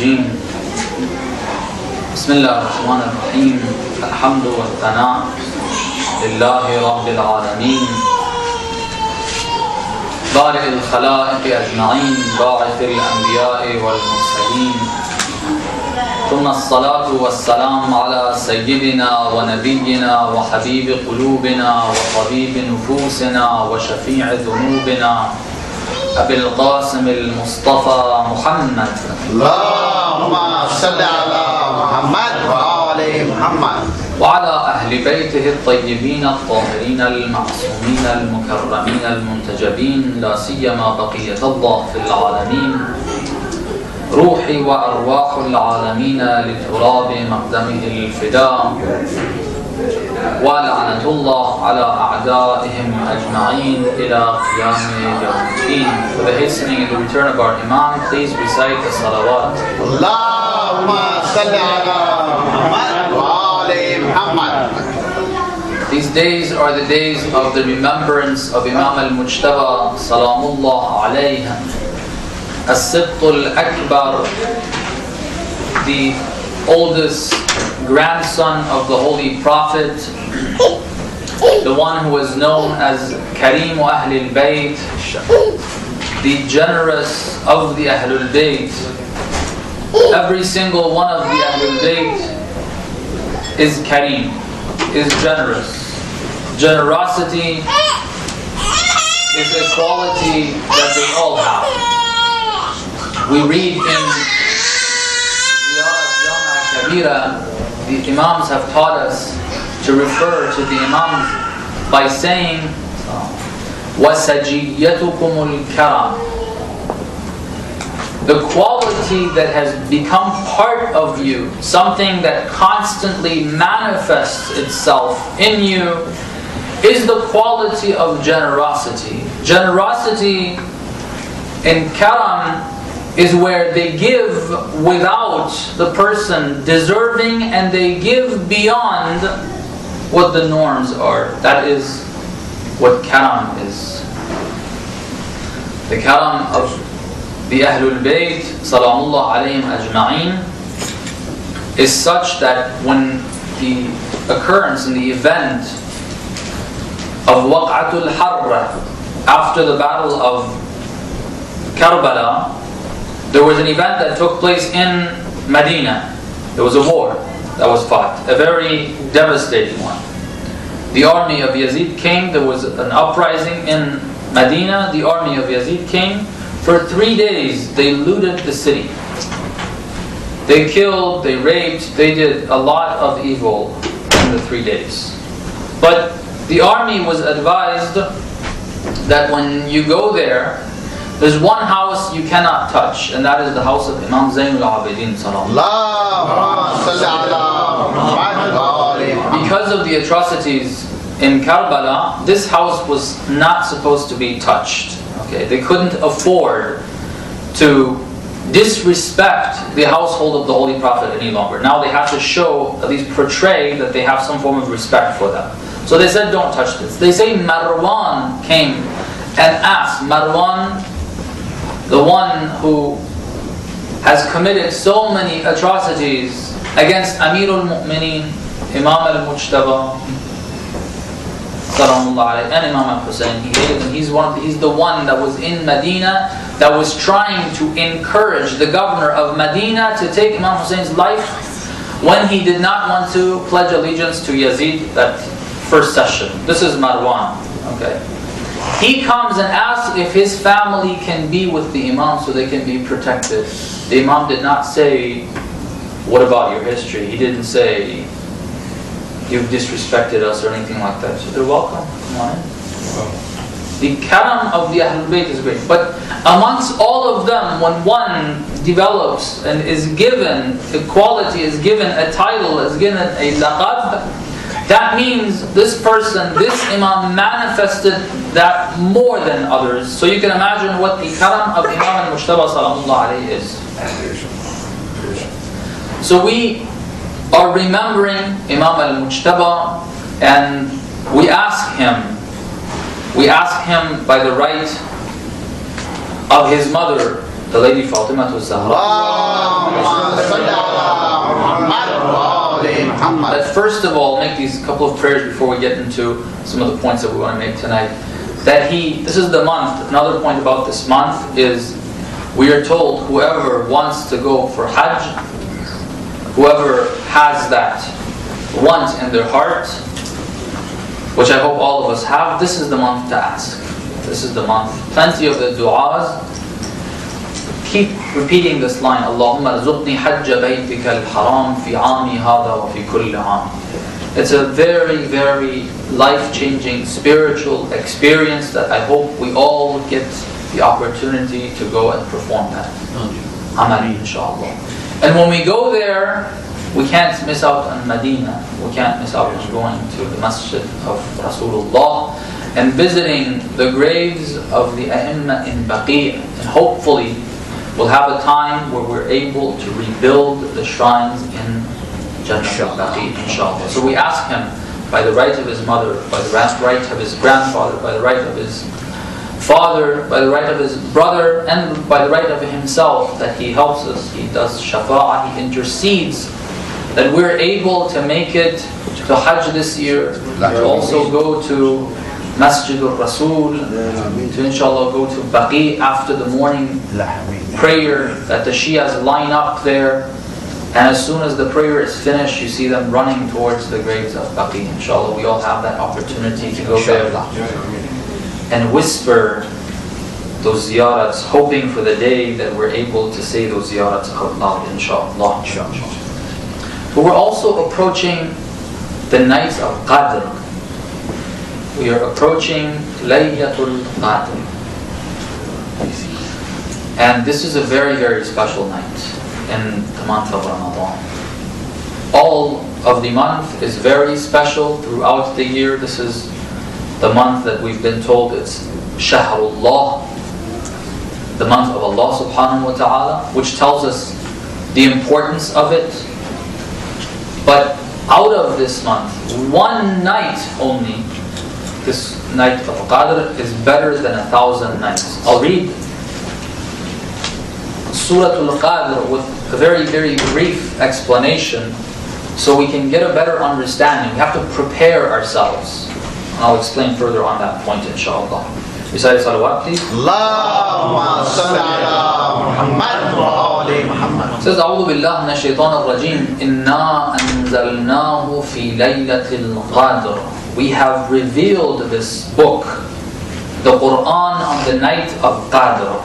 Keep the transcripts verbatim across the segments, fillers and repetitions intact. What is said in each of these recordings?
الرجيم بسم الله الرحمن الرحيم الحمد والثناء لله رب العالمين بارئ الخلائق أجمعين باعث الأنبياء والمرسلين ثم الصلاة والسلام على سيدنا ونبينا وحبيب قلوبنا وطبيب نفوسنا وشفيع ذنوبنا أبي القاسم المصطفى محمد اللهم صل على محمد وآل محمد وعلى أهل بيته الطيبين الطاهرين المعصومين المكرمين المنتجبين لا سيما بقية الله في العالمين روحي وأرواح العالمين لتراب مقدمه الفداء ولعنة الله على أعدائهم أجمعين إلى قيام يوم الدين. For the hastening and the return of our Imam, please recite the salawat. اللهم صل على محمد وآل محمد. These days are the days of the remembrance of Imam al-Mujtaba Salamullah alayhi, As-Sibt al-Akbar, the oldest grandson of the Holy Prophet, the one who was known as Kareem Ahl al-Bayt, the generous of the Ahlul Bayt. Every single one of the Ahlul Bayt is Kareem, is generous. Generosity is a quality that they all have. We read in the Imams have taught us to refer to the Imams by saying وَسَجِيَّتُكُمُ الْكَرَمِ, the quality that has become part of you, something that constantly manifests itself in you, is the quality of generosity. Generosity in karam is where they give without the person deserving, and they give beyond what the norms are. That is what karam is. The karam of the Ahlul Bayt Salamullah alayhim ajma'in is such that when the occurrence and the event of Waq'atul Harra, after the battle of Karbala, there was an event that took place in Medina. There was a war that was fought, a very devastating one. The army of Yazid came, there was an uprising in Medina, the army of Yazid came. For three days they looted the city. They killed, they raped, they did a lot of evil in the three days. But the army was advised that when you go there, there's one house you cannot touch, and that is the house of Imam Zainul Abidin Salam. Because of the atrocities in Karbala, this house was not supposed to be touched. Okay, they couldn't afford to disrespect the household of the Holy Prophet any longer. Now they have to show, at least portray, that they have some form of respect for them. So they said, don't touch this. They say Marwan came and asked, Marwan, the one who has committed so many atrocities against Amirul Mu'mineen, Imam al-Mujtaba, and Imam al-Hussein. He is, and he's, one of the, he's the one that was in Medina, that was trying to encourage the governor of Medina to take Imam Hussein's life when he did not want to pledge allegiance to Yazid that first session. This is Marwan. Okay. He comes and asks if his family can be with the Imam so they can be protected. The Imam did not say, what about your history? He didn't say, you've disrespected us or anything like that. So they're welcome. Come on in. The karam of the Ahlul Bayt is great. But amongst all of them, when one develops and is given the quality, is given a title, is given a laqab, that means this person, this Imam manifested that more than others. So you can imagine what the karam of Imam al-Mujtaba Salamullah alayhi is. So we are remembering Imam al-Mujtaba, and we ask him, we ask him by the right of his mother, the Lady Fatima Zahra, that first of all, make these couple of prayers before we get into some of the points that we want to make tonight. That he, this is the month, another point about this month is, we are told whoever wants to go for Hajj, whoever has that want in their heart, which I hope all of us have, this is the month to ask. This is the month. Plenty of the du'as. Keep repeating this line, Allahumma rzuqni hajja baytika al-haram fi aami hada wa fi kulli aam. It's a very, very life-changing spiritual experience that I hope we all get the opportunity to go and perform that. Amali, inshallah. And when we go there, we can't miss out on Medina. We can't miss out on going to the masjid of Rasulullah and visiting the graves of the A'imma in Baqi'. And hopefully we'll have a time where we're able to rebuild the shrines in Jannah Baqi', inshallah. So we ask him, by the right of his mother, by the right of his grandfather, by the right of his father, by the right of his brother, and by the right of himself, that he helps us. He does shafa'ah, he intercedes, that we're able to make it to Hajj this year, to also go to Masjid al-Rasul, to inshallah go to Baqi' after the morning prayer, that the Shias line up there, and as soon as the prayer is finished, you see them running towards the graves of Baqi'. Inshallah, we all have that opportunity to go there and whisper those ziyarats, hoping for the day that we're able to say those ziyarats out loud, inshallah. But we're also approaching the night of Qadr. We are approaching Laylatul Qadr. And this is a very, very special night in the month of Ramadan. All of the month is very special throughout the year. This is the month that we've been told it's Shahrullah, the month of Allah subhanahu wa ta'ala, which tells us the importance of it. But out of this month, one night only, this night of Qadr is better than a thousand nights. I'll read Surah Al-Qadr with a very, very brief explanation so we can get a better understanding. We have to prepare ourselves. I'll explain further on that point, inshallah. Recite salawat, please. Allahumma salli ala Muhammad wa ali Muhammad. It says, A'udhu billahi minash shaitanir rajim. Inna anzalnahu fi laylatil qadr. We have revealed this book, the Quran, on the night of Qadr.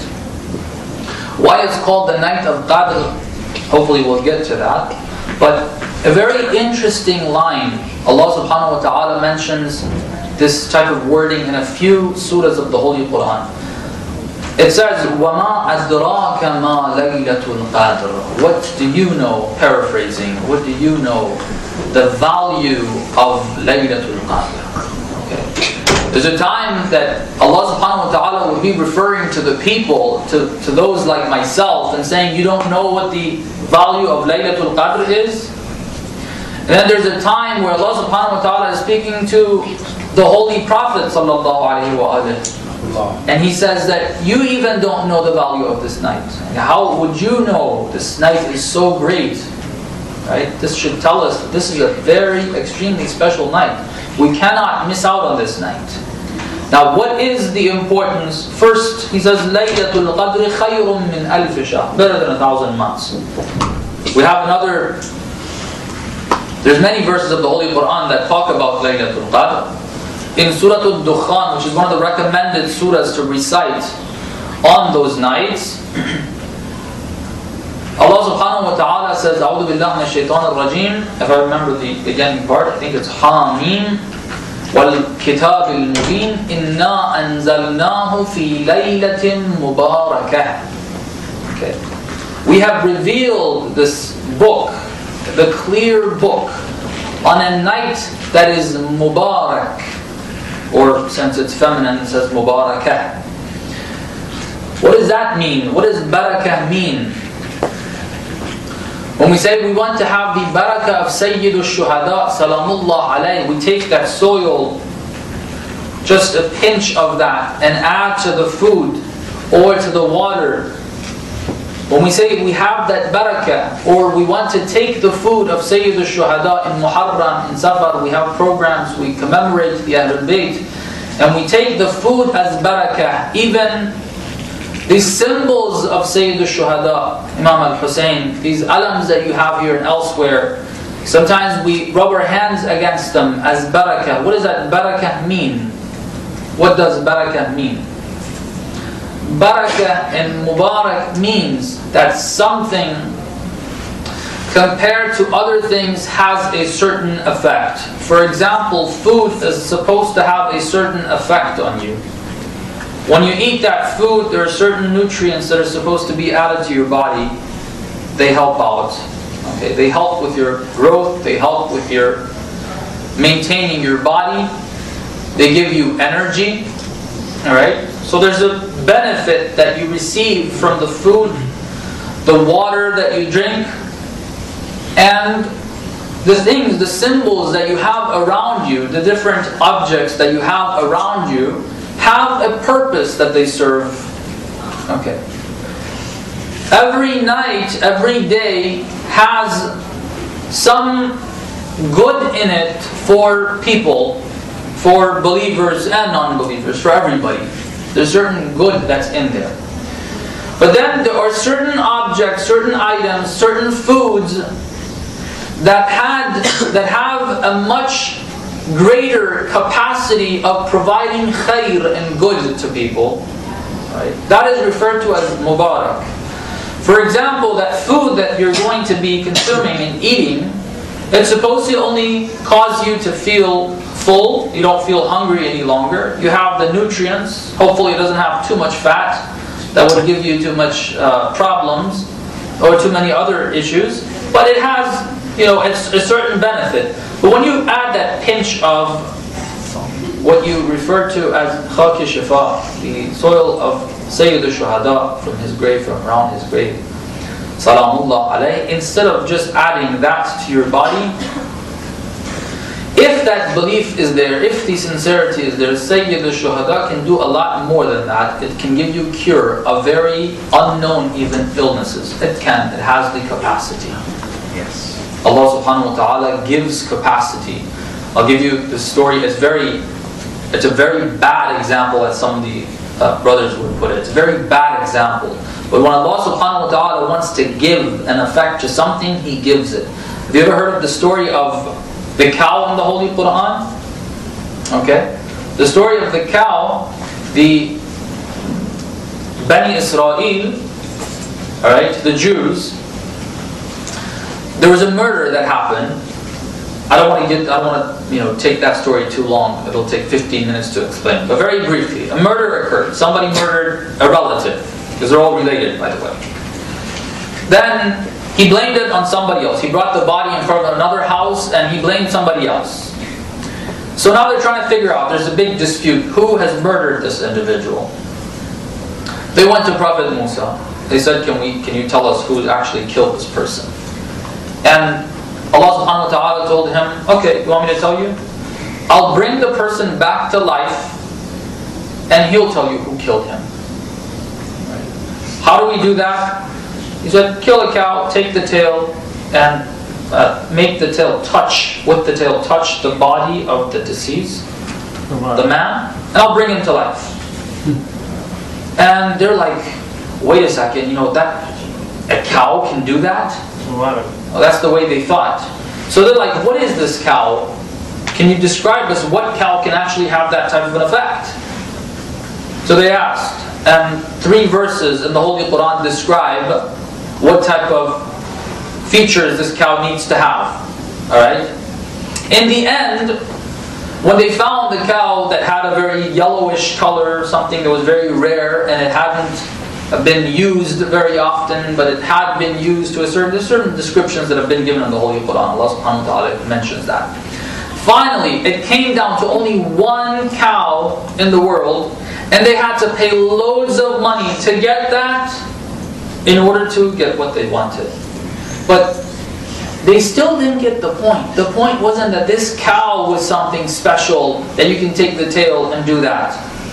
Why it's called the night of Qadr, hopefully we'll get to that. But a very interesting line, Allah subhanahu wa ta'ala mentions this type of wording in a few surahs of the Holy Quran. It says, وَمَا أَدْرَاكَ مَا لَيْلَةُ الْقَادْرِ. What do you know, paraphrasing, what do you know, the value of Laylatul Qadr? Okay. There's a time that Allah subhanahu wa ta'ala will be referring to the people, to, to those like myself, and saying, you don't know what the value of Laylatul Qadr is? And then there's a time where Allah subhanahu wa ta'ala is speaking to the Holy Prophet sallallahu alaihi wasallam, and he says that you even don't know the value of this night. How would you know this night is so great? Right? This should tell us that this is a very extremely special night. We cannot miss out on this night. Now, what is the importance? First, he says, Laylatul Qadr khayrun min alf shahr, better than a thousand months. We have another. There's many verses of the Holy Quran that talk about Laylatul Qadr. In Surah Al-Dukhan, which is one of the recommended surahs to recite on those nights, Allah subhanahu wa ta'ala says, A'udhu billahi minash shaitanir rajim. If I remember the beginning part, I think it's Hamim wal kitab al-mubin inna anzalnahu fi laylatin mubarakah. Okay. We have revealed this book, the clear book, on a night that is Mubarak, or since it's feminine, it says Mubarakah. What does that mean? What does Barakah mean? When we say we want to have the Barakah of Sayyidul Shuhada, Salamullah alayhi, we take that soil, just a pinch of that, and add to the food or to the water, When we say we have that barakah, or we want to take the food of Sayyid al-Shuhada in Muharram, in Safar, we have programs, we commemorate the Ahlul Bayt, and we take the food as barakah. Even these symbols of Sayyid al-Shuhada, Imam al-Hussein, these alams that you have here and elsewhere, sometimes we rub our hands against them as barakah. What does that barakah mean? What does barakah mean? Barakah and Mubarak means that something compared to other things has a certain effect. For example, food is supposed to have a certain effect on you. When you eat that food, there are certain nutrients that are supposed to be added to your body. They help out. Okay, they help with your growth, they help with your maintaining your body. They give you energy. Alright? So there's a benefit that you receive from the food, the water that you drink, and the things, the symbols that you have around you, the different objects that you have around you, have a purpose that they serve. Okay. Every night, every day has some good in it for people, for believers and non-believers, for everybody. There's certain good that's in there. But then there are certain objects, certain items, certain foods that had that have a much greater capacity of providing khair and good to people. Right? That is referred to as mubarak. For example, that food that you're going to be consuming and eating, it's supposed to only cause you to feel full. You don't feel hungry any longer. You have the nutrients. Hopefully it doesn't have too much fat that would give you too much uh, problems or too many other issues. But it has, you know, it's a certain benefit. But when you add that pinch of what you refer to as khaki shifa, the soil of Sayyid al-Shuhada from his grave, from around his grave, Salamullah alayhi, instead of just adding that to your body, if that belief is there, if the sincerity is there, Sayyid al-Shuhada can do a lot more than that. It can give you cure of very unknown even illnesses. It can, it has the capacity. Yes. Allah subhanahu wa ta'ala gives capacity. I'll give you the story. It's very, it's a very bad example, as some of the uh, brothers would put it. It's a very bad example. But when Allah subhanahu wa ta'ala wants to give an effect to something, He gives it. Have you ever heard of the story of the cow in the Holy Quran? Okay. The story of the cow, the Bani Israel, alright, the Jews, there was a murder that happened. I don't want to get, I don't want to, you know, take that story too long. It'll take fifteen minutes to explain. But very briefly, a murder occurred. Somebody murdered a relative, because they're all related, by the way. Then he blamed it on somebody else. He brought the body in front of another house and he blamed somebody else. So now they're trying to figure out, there's a big dispute. Who has murdered this individual? They went to Prophet Musa. They said, can we, can you tell us who actually killed this person? And Allah subhanahu wa ta'ala told him, okay, you want me to tell you? I'll bring the person back to life and he'll tell you who killed him. Right. How do we do that? He said, kill a cow, take the tail, and uh, make the tail touch, with the tail touch the body of the deceased, the man, and I'll bring him to life. And they're like, wait a second, you know, that a cow can do that? Well, that's the way they thought. So they're like, what is this cow? Can you describe us what cow can actually have that type of an effect? So they asked, and three verses in the Holy Quran describe what type of features this cow needs to have. Alright? In the end, when they found the cow that had a very yellowish color, something that was very rare, and it hadn't been used very often, but it had been used to a certain, there's certain descriptions that have been given in the Holy Quran. Allah subhanahu wa ta'ala mentions that. Finally, it came down to only one cow in the world, and they had to pay loads of money to get that in order to get what they wanted. But they still didn't get the point. The point wasn't that this cow was something special, that you can take the tail and do that.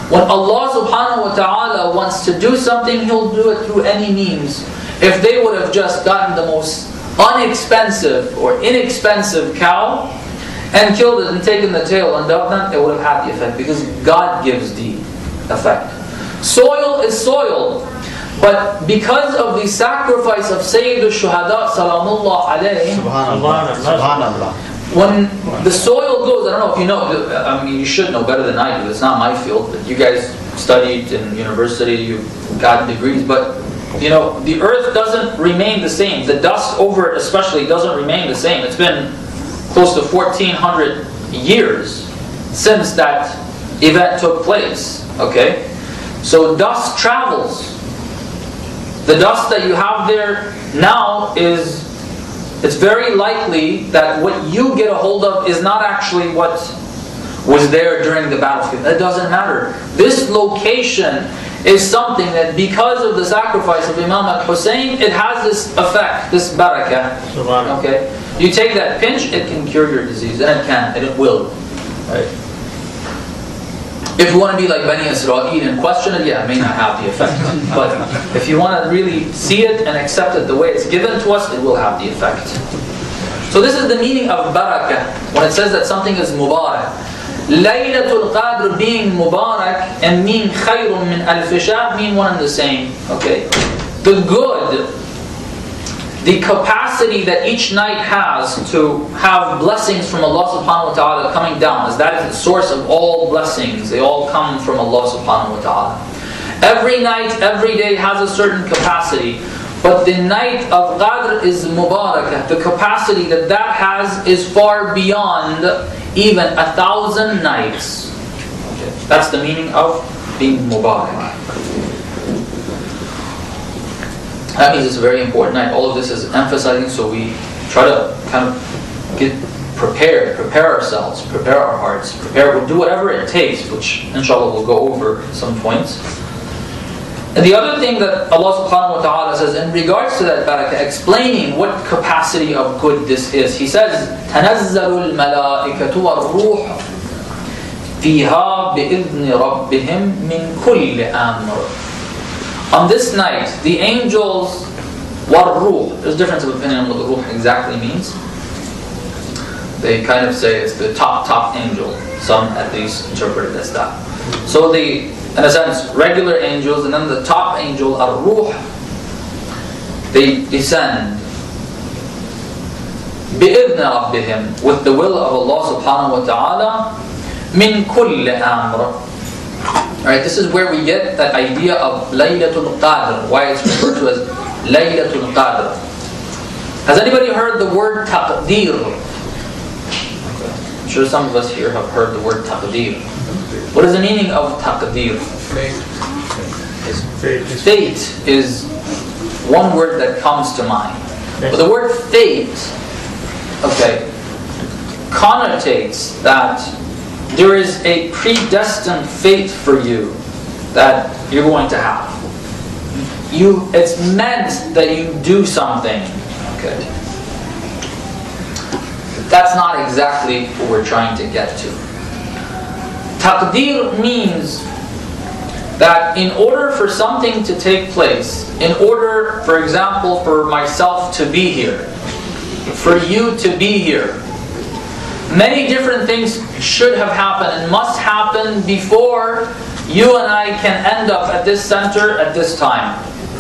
When Allah subhanahu wa ta'ala wants to do something, He'll do it through any means. If they would have just gotten the most unexpensive or inexpensive cow and killed it and taken the tail and dumped them, it would have had the effect, because God gives the effect. Soil is soil. But because of the sacrifice of Sayyid al-Shuhada salamullah alayhi, Subhanallah. Subhanallah. when the soil goes, I don't know if you know, I mean, you should know better than I do. It's not my field, but you guys studied in university, you've gotten degrees, but you know, the earth doesn't remain the same. The dust over it especially doesn't remain the same. It's been close to fourteen hundred years since that event took place. Okay? So dust travels. The dust that you have there now is, it's very likely that what you get a hold of is not actually what was there during the battlefield. That doesn't matter. This location is something that, because of the sacrifice of Imam al-Hussein, it has this effect, this barakah. Okay? You take that pinch, it can cure your disease, and it can, and it will. Right? If you want to be like Bani Israel and question it, yeah, it may not have the effect. But if you want to really see it and accept it the way it's given to us, it will have the effect. So this is the meaning of barakah, when it says that something is mubarak. Laylatul Qadr being mubarak and mean khayrun min al-fisha mean one and the same. Okay? The good, the capacity that each night has to have blessings from Allah subhanahu wa ta'ala coming down, as that is the source of all blessings. They all come from Allah subhanahu wa ta'ala. Every night, every day has a certain capacity. But the night of Qadr is mubarakah. The capacity that that has is far beyond even a thousand nights. Okay. That's the meaning of being mubarak. That means it's a very important night. All of this is emphasizing, so we try to kind of get prepared, prepare ourselves, prepare our hearts, prepare, we'll do whatever it takes, which inshallah we'll go over some points. And the other thing that Allah subhanahu wa ta'ala says in regards to that barakah, explaining what capacity of good this is, He says, تَنَزَّلُ الْمَلَائِكَةُ وَالْرُوحُ فِيهَا بِإِذْنِ رَبِّهِمْ مِنْ كُلِّ أَمْرٍ. On this night, the angels, وَالْرُوحُ, there's a difference of opinion on what the ruh exactly means. They kind of say it's the top, top angel. Some at least interpret it as that. So the, in a sense, regular angels, and then the top angel, Ar-Ruh, they descend بِإِذْنِ رَبِّهِمْ, with the will of Allah subhanahu wa ta'ala, مِنْ كُلِّ أَمْرٍ. Alright, this is where we get that idea of Laylatul Qadr, why it's referred to as Laylatul Qadr. Has anybody heard the word taqdeer? I'm sure some of us here have heard the word taqdeer. What is the meaning of taqdeer? Fate. Fate is one word that comes to mind. But the word fate, okay, connotates that there is a predestined fate for you that you're going to have. You, it's meant that you do something. Okay. That's not exactly what we're trying to get to. Taqdeer means that in order for something to take place, in order, for example, for myself to be here, for you to be here, many different things should have happened and must happen before you and I can end up at this center at this time.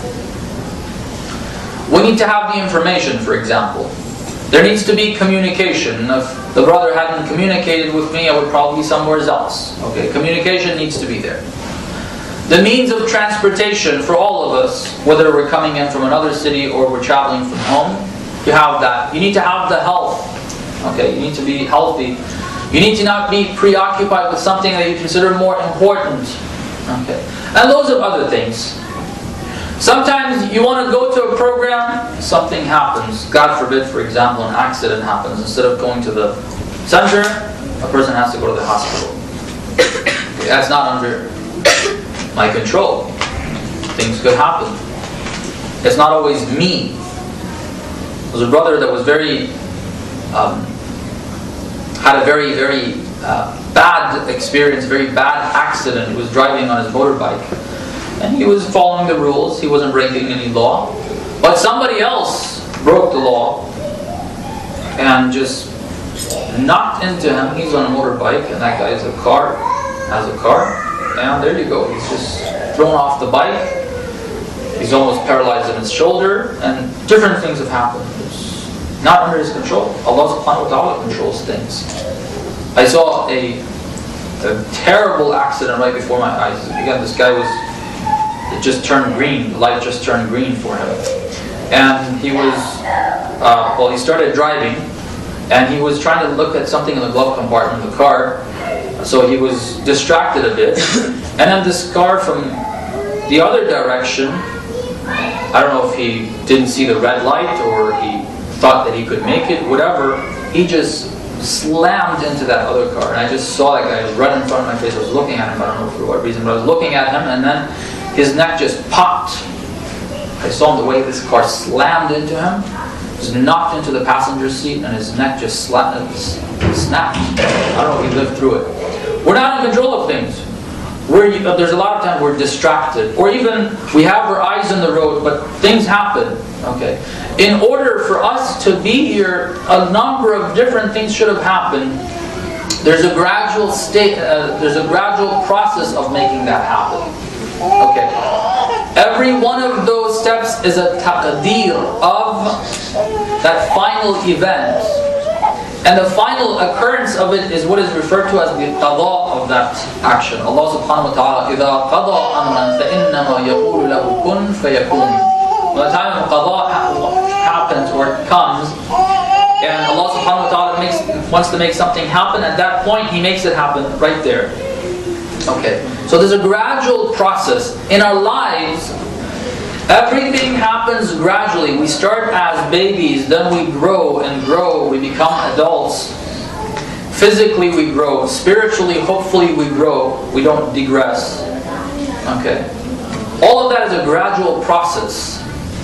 We need to have the information, for example. There needs to be communication. If the brother hadn't communicated with me, I would probably be somewhere else. Okay, communication needs to be there. The means of transportation for all of us, whether we're coming in from another city or we're traveling from home, you have that. You need to have the health. Okay, you need to be healthy. You need to not be preoccupied with something that you consider more important. Okay, and loads of other things. Sometimes you want to go to a program, something happens. God forbid, for example, an accident happens. Instead of going to the center, a person has to go to the hospital. Okay, that's not under my control. Things could happen. It's not always me. There was a brother that was very, um, had a very, very uh, bad experience, very bad accident. He was driving on his motorbike, and he was following the rules. He wasn't breaking any law, but somebody else broke the law and just knocked into him. He's on a motorbike, and that guy has a car, has a car, and there you go. He's just thrown off the bike. He's almost paralyzed in his shoulder, and different things have happened. It's not under his control. Allah subhanahu wa ta'ala controls things. I saw a, a terrible accident right before my eyes. Again, this guy was, it just turned green. The light just turned green for him. And he was, uh, well, he started driving, and he was trying to look at something in the glove compartment of the car. So he was distracted a bit. And then this car from the other direction, I don't know if he didn't see the red light or he thought that he could make it, whatever, he just slammed into that other car. And I just saw that guy right in front of my face. I was looking at him, I don't know for what reason, but I was looking at him, and then his neck just popped. I saw him the way this car slammed into him, just knocked into the passenger seat, and his neck just slapped, snapped. I don't know if he lived through it. We're not in control of things. We're, there's a lot of times we're distracted, or even we have our eyes on the road, but things happen. Okay, in order for us to be here, a number of different things should have happened. There's a gradual state. Uh, there's a gradual process of making that happen. Okay, every one of those steps is a taqdeer of that final event. And the final occurrence of it is what is referred to as the qada of that action. Allah subhanahu wa ta'ala, إِذَا قَضَى أَمْرًا فَإِنَّمَا يَقُولُ لَهُ كُنْ فَيَكُونُ. When the time of qada happens or comes, and Allah subhanahu wa ta'ala makes, wants to make something happen, at that point He makes it happen right there. Okay, so there's a gradual process. In our lives, everything happens gradually. We start as babies, then we grow and grow, we become adults. Physically we grow, spiritually hopefully we grow, we don't digress. Okay. All of that is a gradual process.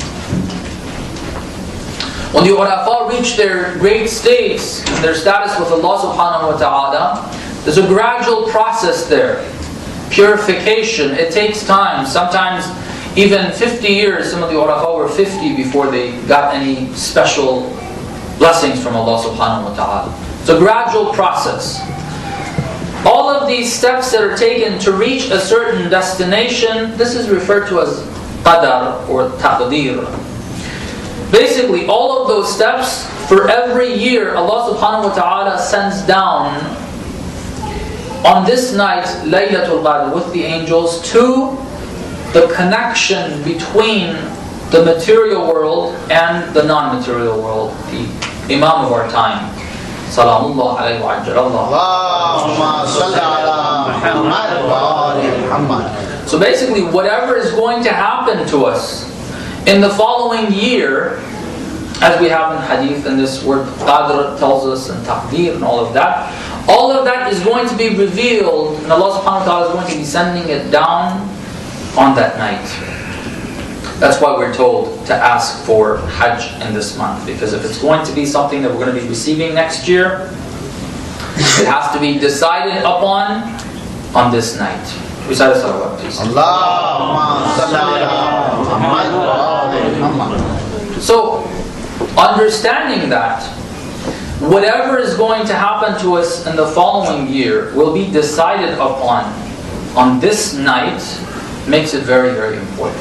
When the Urafa reach their great states, their status with Allah subhanahu wa ta'ala, there's a gradual process there. Purification, it takes time. Sometimes even fifty years, some of the Urafa were fifty before they got any special blessings from Allah subhanahu wa ta'ala. It's a gradual process. All of these steps that are taken to reach a certain destination, this is referred to as qadar or taqdeer. Basically, all of those steps, for every year, Allah subhanahu wa ta'ala sends down on this night, Laylatul Qadr, with the angels, to the connection between the material world and the non-material world, the Imam of our time. Salamullah alayhi wa ajjalallah. Allahumma salli ala Muhammad wa ali Muhammad. So basically, whatever is going to happen to us in the following year, as we have in hadith, and this word qadr tells us, and taqdeer and all of that, all of that is going to be revealed, and Allah subhanahu wa ta'ala is going to be sending it down on that night. That's why we're told to ask for Hajj in this month, because if it's going to be something that we're going to be receiving next year, it has to be decided upon on this night. Recite a salawat, please. Allahumma salli ala Muhammad wa ali Muhammad. So, understanding that, whatever is going to happen to us in the following year will be decided upon on this night, makes it very, very important.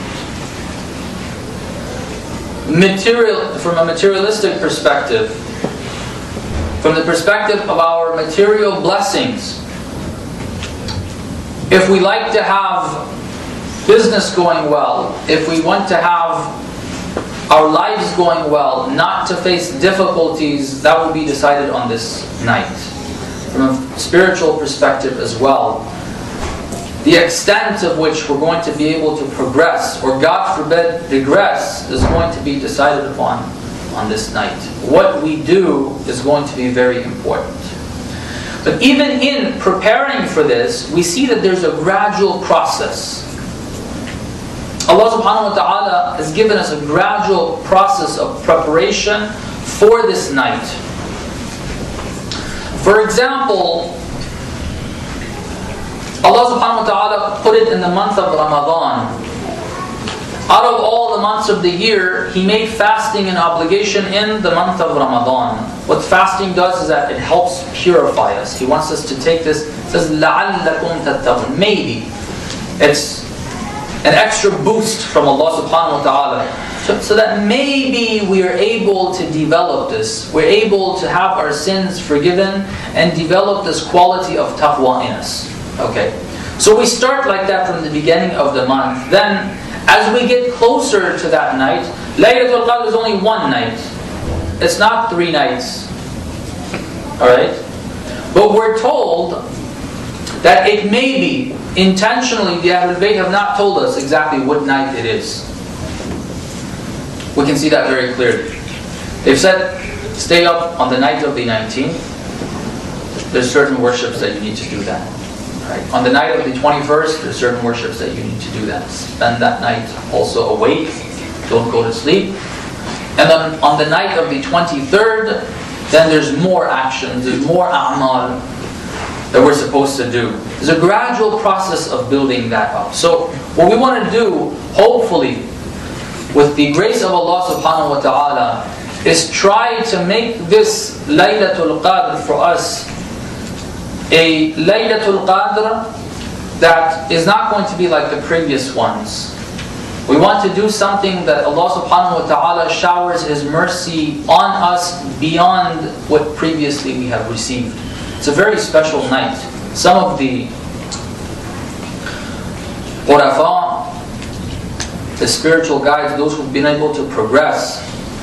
Material, from a materialistic perspective, from the perspective of our material blessings, if we like to have business going well, if we want to have our lives going well, not to face difficulties, that will be decided on this night. From a spiritual perspective as well, the extent of which we're going to be able to progress, or God forbid, regress, is going to be decided upon on this night. What we do is going to be very important. But even in preparing for this, we see that there's a gradual process. Allah subhanahu wa ta'ala has given us a gradual process of preparation for this night. For example, Allah subhanahu wa ta'ala put it in the month of Ramadan. Out of all the months of the year, He made fasting an obligation in the month of Ramadan. What fasting does is that it helps purify us. He wants us to take this. It says, لَعَلَّكُمْ تَتَّقُونَ. Maybe. It's an extra boost from Allah subhanahu wa ta'ala. So, so that maybe we are able to develop this. We're able to have our sins forgiven and develop this quality of taqwa in us. Okay. So we start like that from the beginning of the month. Then, as we get closer to that night, Laylatul Qadr is only one night. It's not three nights. Alright? But we're told that it may be, intentionally, the Ahlul Bayt have not told us exactly what night it is. We can see that very clearly. They've said, stay up on the night of the nineteenth. There's certain worships that you need to do that. Right? On the night of the twenty-first, there's certain worships that you need to do that. Spend that night also awake. Don't go to sleep. And then on the night of the twenty-third, then there's more actions, there's more a'mal that we're supposed to do. There's a gradual process of building that up. So what we want to do, hopefully, with the grace of Allah subhanahu wa ta'ala, is try to make this Laylatul Qadr for us a Laylatul Qadr that is not going to be like the previous ones. We want to do something that Allah subhanahu wa ta'ala showers His mercy on us beyond what previously we have received. It's a very special night. Some of the Qurafa, the spiritual guides, those who've been able to progress,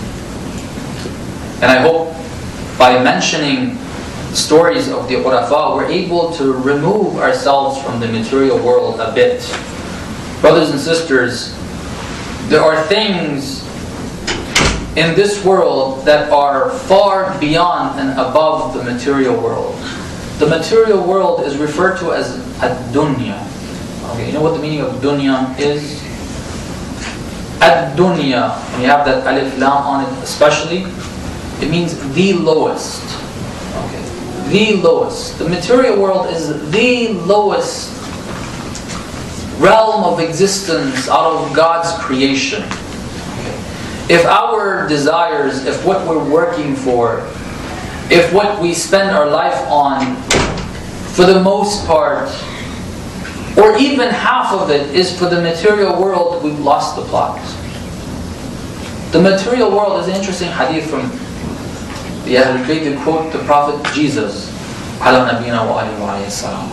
and I hope by mentioning stories of the Qurafa, we're able to remove ourselves from the material world a bit. Brothers and sisters, there are things in this world that are far beyond and above the material world. The material world is referred to as ad-dunya. Okay, you know what the meaning of dunya is? Ad-dunya, when you have that alif lam on it especially, it means the lowest. Okay, the lowest. The material world is the lowest realm of existence out of God's creation. If our desires, if what we're working for, if what we spend our life on, for the most part, or even half of it is for the material world, we've lost the plot. The material world is an interesting hadith from the Ahlul Bayt. They quote the Prophet Jesus, ala nabiyina wa alihi wa alayhi salam.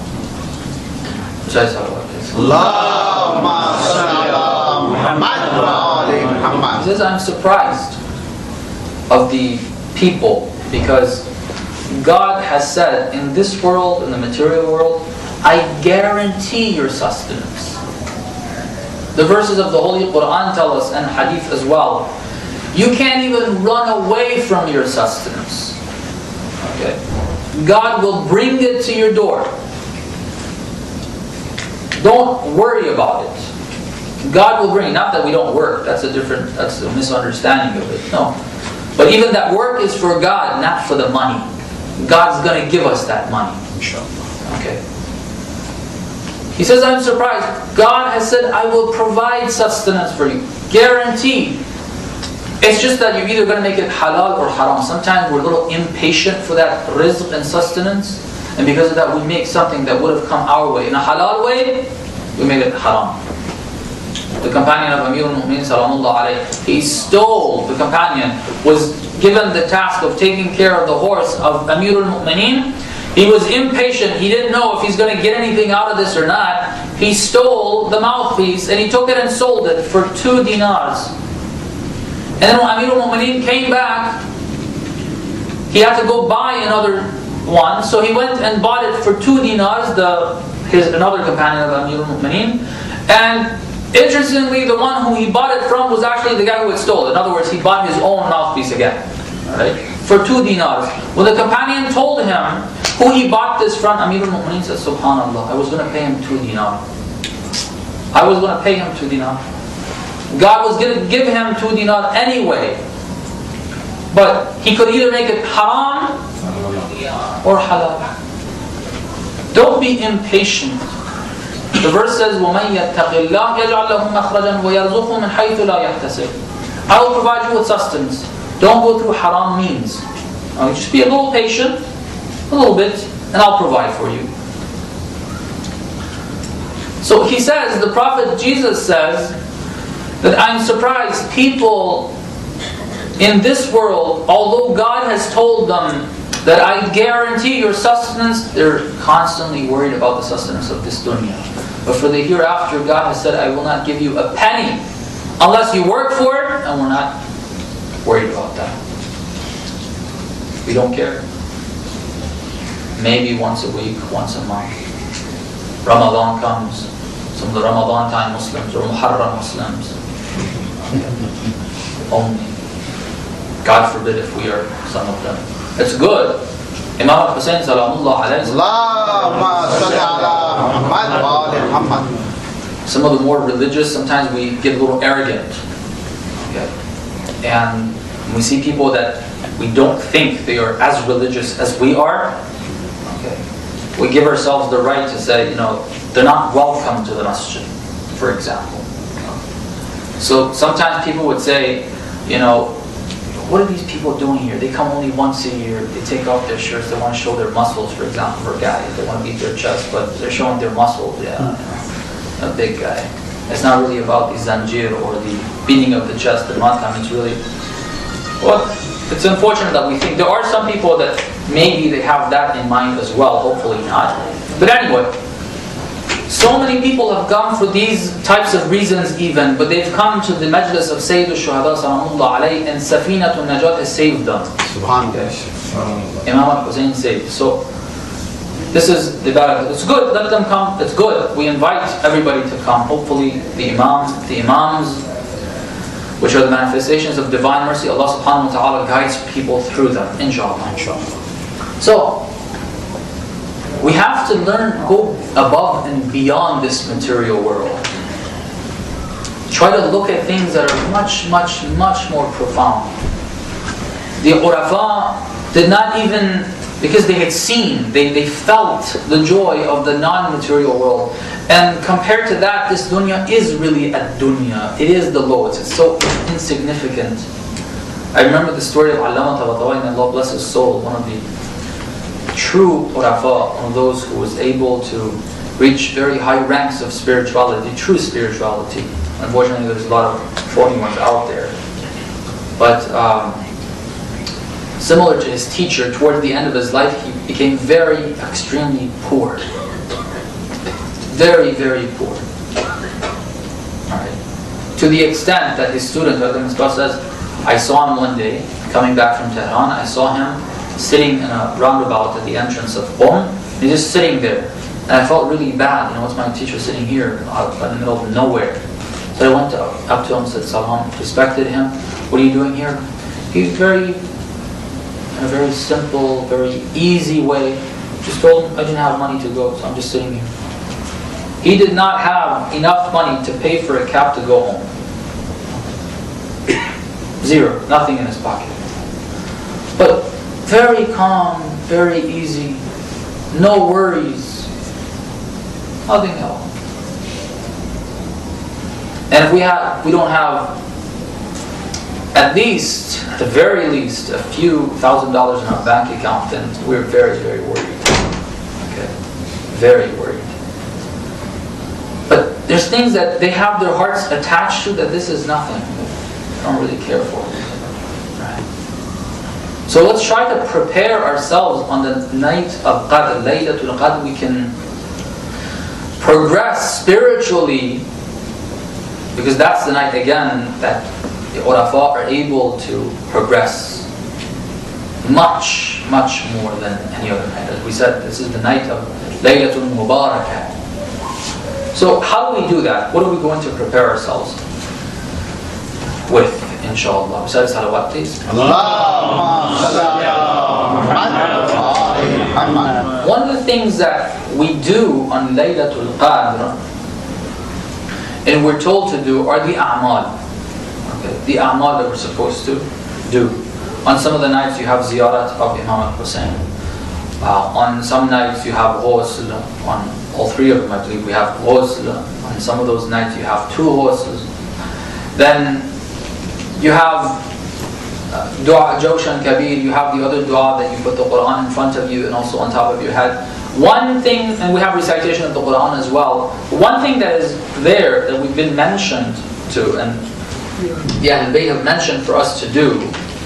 Allahumma salli ala Muhammad wa ali Muhammad. He says, I'm surprised of the people because God has said, in this world, in the material world, I guarantee your sustenance. The verses of the Holy Quran tell us, and Hadith as well, you can't even run away from your sustenance. Okay, God will bring it to your door. Don't worry about it. God will bring. Not that we don't work. That's a different. That's a misunderstanding of it. No, but even that work is for God, not for the money. God's going to give us that money. Okay. He says, I'm surprised. God has said, I will provide sustenance for you. Guaranteed. It's just that you're either going to make it halal or haram. Sometimes we're a little impatient for that rizq and sustenance. And because of that, we make something that would have come our way. In a halal way, we make it haram. The companion of Amir al-Mu'minin, salamullah alayhi, he stole, the companion was given the task of taking care of the horse of Amir al-Mu'minin. He was impatient. He didn't know if he's going to get anything out of this or not. He stole the mouthpiece and he took it and sold it for two dinars. And then when Amir al-Mu'minin came back, he had to go buy another one. So he went and bought it for two dinars, the, his, another companion of Amir al-Mu'minin. And interestingly, the one who he bought it from was actually the guy who had stolen it. In other words, he bought his own mouthpiece again. Right? For two dinars. When the companion told him who he bought this from, Amir al-Mu'minin said, Subhanallah, I was going to pay him two dinar. I was going to pay him two dinar. God was going to give him two dinar anyway. But he could either make it haram or halal. Don't be impatient. The verse says, وَمَنْ يَتَّقِ اللَّهِ يَجْعَلْ لَهُ مَخْرَجًا وَيَرْزُقْهُ مِنْ حَيْثُ لَا يَحْتَسِبُ. I will provide you with sustenance. Don't go through haram means. Okay, just be a little patient, a little bit, and I'll provide for you. So he says, the Prophet Jesus says, that I'm surprised people in this world, although God has told them that I guarantee your sustenance, they're constantly worried about the sustenance of this dunya. But for the hereafter, God has said, I will not give you a penny unless you work for it, and we're not worried about that. We don't care. Maybe once a week, once a month. Ramadan comes. Some of the Ramadan time Muslims or Muharram Muslims. Only. God forbid if we are some of them. It's good. Imam Hussein Salamullah alayhi. Some of the more religious, sometimes we get a little arrogant. Okay. And we see people that we don't think they are as religious as we are. Okay. We give ourselves the right to say, you know, they're not welcome to the masjid, for example. So sometimes people would say, you know, what are these people doing here? They come only once a year. They take off their shirts. They want to show their muscles, for example, for guys. They want to beat their chest, but they're showing their muscles. Yeah, you know, a big guy. It's not really about the zanjir or the beating of the chest, the matam. It's really, well, it's unfortunate that we think. There are some people that maybe they have that in mind as well. Hopefully not. But anyway, so many people have come for these types of reasons even, but they've come to the majlis of Sayyid al-Shuhada Salamullah alayhi, and Safinatun Najat has saved them. Subhanallah. Imam al-Hussein saved. So, this is the barakah. It's good, let them come, it's good. We invite everybody to come. Hopefully the imams, the imams, which are the manifestations of divine mercy, Allah subhanahu wa ta'ala guides people through them, inshallah. inshallah. So, we have to learn, go above and beyond this material world. Try to look at things that are much, much, much more profound. The Urafa did not even, because they had seen, they, they felt the joy of the non-material world. And compared to that, this dunya is really a dunya. It is the lowest. It's so insignificant. I remember the story of Allama Tabatabai, and Allah bless his soul, one of the true Urafa, one of those who was able to reach very high ranks of spirituality, true spirituality. Unfortunately, there's a lot of phony ones out there. But um, similar to his teacher, towards the end of his life, he became very, extremely poor. Very, very poor. Alright. To the extent that his student, Adam Misbah says, I saw him one day, coming back from Tehran, I saw him sitting in a roundabout at the entrance of Qom. He's just sitting there. And I felt really bad. You know, what's my teacher sitting here out in the middle of nowhere? So I went to, up to him, said salam, respected him. What are you doing here? He very, in a very simple, very easy way, just told him I didn't have money to go, so I'm just sitting here. He did not have enough money to pay for a cab to go home. Zero. Nothing in his pocket. But very calm, very easy, no worries, nothing else. And if we have, we don't have, at least, at the very least, a few thousand dollars in our bank account, then we're very, very worried. Okay, very worried. But there's things that they have their hearts attached to that this is nothing. They don't really care for. So let's try to prepare ourselves on the night of Qadr, Laylatul Qadr. We can progress spiritually, because that's the night again that the Urafa are able to progress much, much more than any other night. As we said, this is the night of Laylatul Mubarakah. So how do we do that? What are we going to prepare ourselves with, inshallah? Besides salawat, please. One of the things that we do on Laylatul Qadr, and we're told to do, are the a'mal. Okay, the a'mal that we're supposed to do. On some of the nights you have ziyarat of Imam al-Hussein. Uh, on some nights you have ghusl. On all three of them, I believe, we have ghusl. On some of those nights you have two ghusls. Then you have uh, dua jawshan kabir. You have the other dua that you put the Quran in front of you and also on top of your head. One thing, and we have recitation of the Quran as well. One thing that is there that we've been mentioned to, and yeah, they have mentioned for us to do,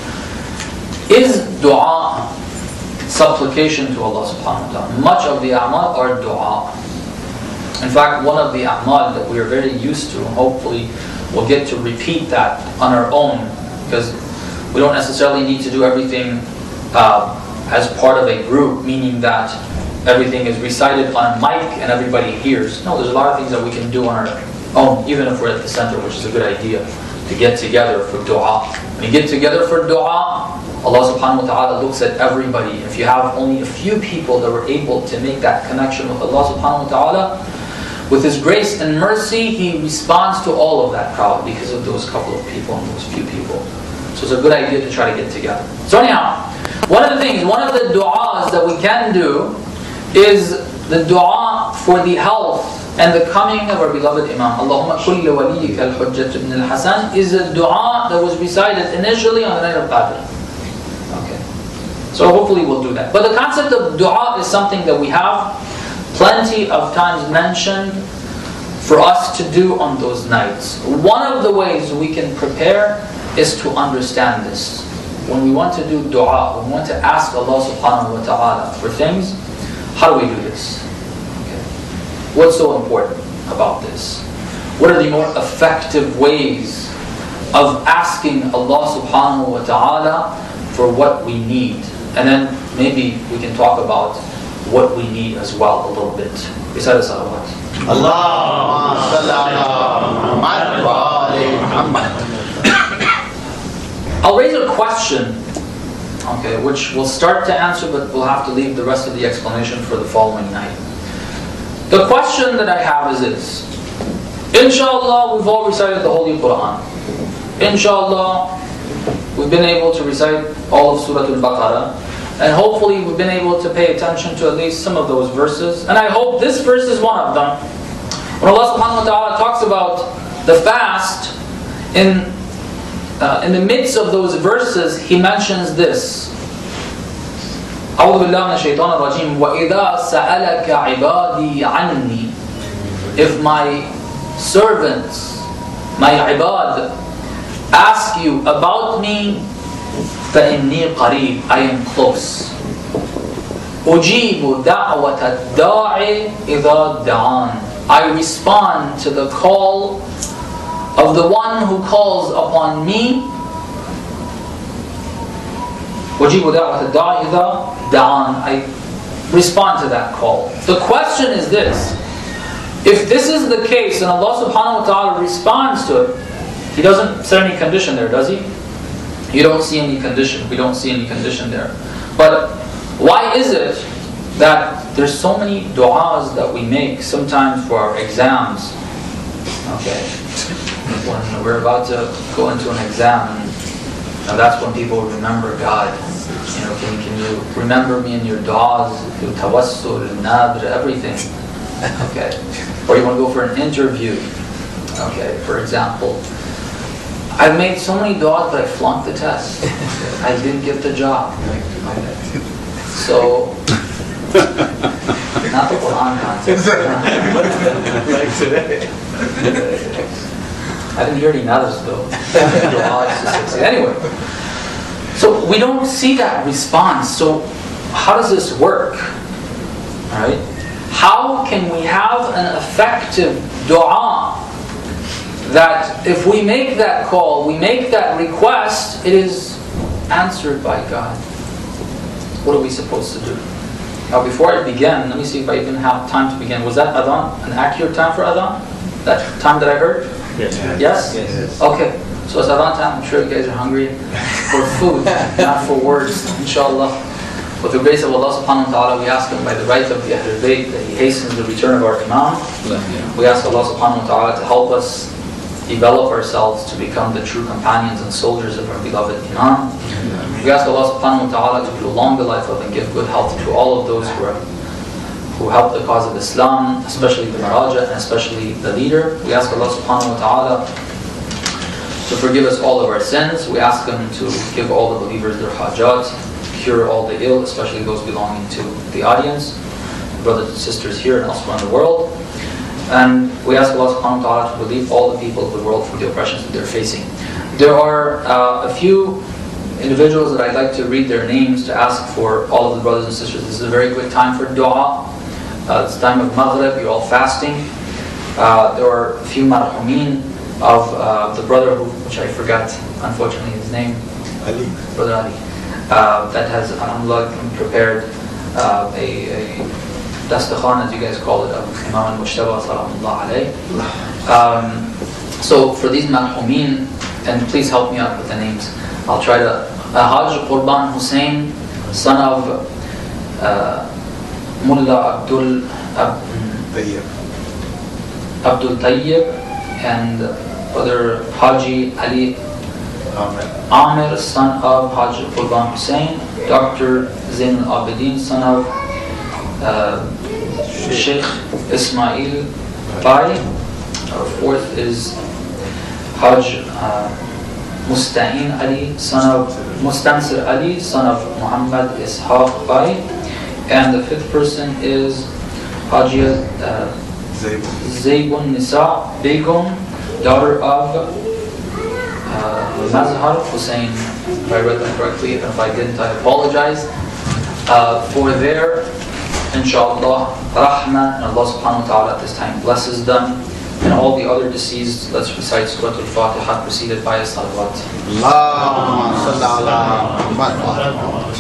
is dua, supplication to Allah subhanahu wa ta'ala. Much of the a'mal are dua. In fact, one of the a'mal that we are very used to, and hopefully we'll get to repeat that on our own, because we don't necessarily need to do everything uh, as part of a group, meaning that everything is recited on a mic and everybody hears. No, there's a lot of things that we can do on our own, even if we're at the center, which is a good idea, to get together for dua. When you get together for dua, Allah subhanahu wa ta'ala looks at everybody. If you have only a few people that were able to make that connection with Allah subhanahu wa ta'ala, with His grace and mercy, He responds to all of that crowd because of those couple of people and those few people. So it's a good idea to try to get together. So anyhow, one of the things, one of the du'as that we can do is the dua for the health and the coming of our beloved Imam. Allahumma kulli waliyika al-Hujjat ibn al-Hasan is a dua that was recited initially on the night of Badr. Okay. So hopefully we'll do that. But the concept of dua is something that we have plenty of times mentioned for us to do on those nights. One of the ways we can prepare is to understand this. When we want to do dua, when we want to ask Allah subhanahu wa ta'ala for things, how do we do this? Okay. What's so important about this? What are the more effective ways of asking Allah subhanahu wa ta'ala for what we need? And then maybe we can talk about what we need as well a little bit. Recite the salawat. Allahumma salli ala Muhammad wa ali Muhammad. I'll raise a question, okay, which we'll start to answer, but we'll have to leave the rest of the explanation for the following night. The question that I have is this. Inshallah, we've all recited the Holy Quran. Inshallah, we've been able to recite all of Surah Al-Baqarah. And hopefully we've been able to pay attention to at least some of those verses. And I hope this verse is one of them. When Allah subhanahu wa ta'ala talks about the fast, in, uh, in the midst of those verses, He mentions this. أعوذ بالله من الشيطان الرجيم وَإِذَا سَأَلَكَ عِبَادِي عَنِّي. If my servants, my ibad, ask you about me, فَإِنِّي قَرِيبٌ, I am close. أُجِيبُ دَعْوَةَ الدَّاعِ إِذَا دَعَانِ. I respond to the call of the one who calls upon me. أُجِيبُ دَعْوَةَ الدَّاعِ إِذَا دَعَانِ. I respond to that call. The question is this. If this is the case and Allah subhanahu wa ta'ala responds to it, He doesn't set any condition there, does He? You don't see any condition. We don't see any condition there. But why is it that there's so many du'as that we make sometimes for our exams? Okay. When we're about to go into an exam, and now that's when people remember God. You know, can, can you remember me in your du'as, your tawassul, nadr, everything? Okay. Or you want to go for an interview. Okay, for example. I've made so many du'as, but I flunked the test. I didn't get the job. So, not the Quran concept. Like today. I didn't hear any nadrs though. Anyway, so we don't see that response. So, how does this work? All right? How can we have an effective du'a that if we make that call, we make that request, it is answered by God? What are we supposed to do? Now before I begin, let me see if I even have time to begin. Was that adhan an accurate time for adhan? That time that I heard? Yes. Yes? Yes. Okay. So it's adhan time. I'm sure you guys are hungry for food, not for words, inshallah. With the grace of Allah subhanahu wa ta'ala, we ask Him by the right of the Ahlul Bayt that He hastens the return of our Imam. We ask Allah subhanahu wa ta'ala to help us develop ourselves to become the true companions and soldiers of our beloved Imam. We ask Allah subhanahu wa ta'ala to prolong the life of and give good health to all of those who are who help the cause of Islam, especially the Maraja and especially the leader. We ask Allah subhanahu wa ta'ala to forgive us all of our sins. We ask Him to give all the believers their hajat, cure all the ill, especially those belonging to the audience, brothers and sisters here and elsewhere in the world. And we ask Allah subhanahu wa ta'ala to relieve all the people of the world from the oppressions that they're facing. There are uh, a few individuals that I'd like to read their names to ask for all of the brothers and sisters. This is a very good time for dua. Uh, it's time of Maghrib, you're all fasting. Uh, there are a few marhumin of uh, the brother who, which I forgot, unfortunately, his name. Ali. Brother Ali. Uh, that has, alhamdulillah, prepared uh, a, a dastakhan, as you guys call it, of Imam al-Mujtaba, salamullah alayh. Um, so for these marhumin, and please help me out with the names. I'll try to... Uh, Haj Qurban Hussein, son of uh, Mullah Abdul Ab, Abdul Tayyib, and brother Haji Ali Amir, son of Haj Qurban Hussein, Doctor Zain al-Abidin, son of uh, Sheikh Ismail Bai. Our fourth is Haj uh, Musta'in Ali, son of Mustansir Ali, son of Muhammad Ishaq Bai. And the fifth person is Hajia uh, Zaybun Nisa Begum, daughter of uh, Mazhar Hussein. If I read that correctly, and if I didn't, I apologize. Uh, for their, inshallah, rahmah, and Allah subhanahu wa ta'ala at this time blesses them. And all the other deceased, let's recite Surah Al-Fatiha preceded by a salawat. Allahumma salli ala Muhammad.